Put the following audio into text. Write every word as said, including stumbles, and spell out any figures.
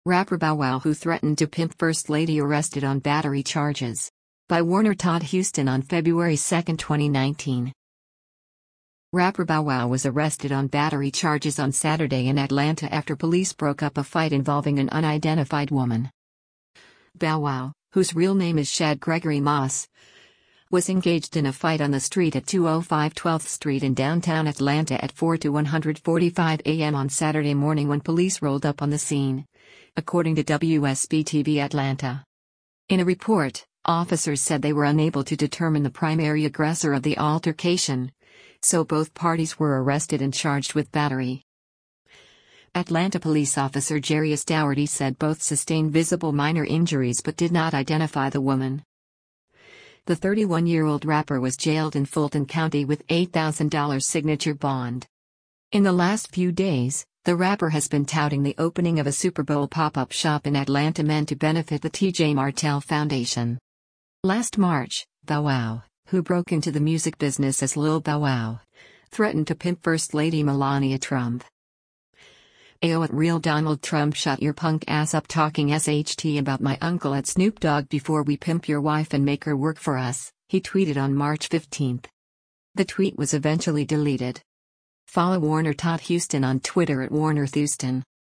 Rapper Bow Wow, who threatened to pimp First Lady, arrested on battery charges. By Warner Todd Houston on February second, twenty nineteen. Rapper Bow Wow was arrested on battery charges on Saturday in Atlanta after police broke up a fight involving an unidentified woman. Bow Wow, whose real name is Shad Gregory Moss, was engaged in a fight on the street at two oh five twelfth Street in downtown Atlanta at four to one forty-five a m on Saturday morning when police rolled up on the scene, according to W S B T V Atlanta. In a report, officers said they were unable to determine the primary aggressor of the altercation, so both parties were arrested and charged with battery. Atlanta police officer Jarius Dougherty said both sustained visible minor injuries but did not identify the woman. The thirty-one-year-old rapper was jailed in Fulton County with eight thousand dollars signature bond. In the last few days, the rapper has been touting the opening of a Super Bowl pop-up shop in Atlanta meant to benefit the T J Martell Foundation. Last March, Bow Wow, who broke into the music business as Lil Bow Wow, threatened to pimp First Lady Melania Trump. Ayo at Real Donald Trump, shut your punk ass up talking S H T about my uncle at Snoop Dogg before we pimp your wife and make her work for us, he tweeted on March fifteenth. The tweet was eventually deleted. Follow Warner Todd Houston on Twitter at Warner Houston.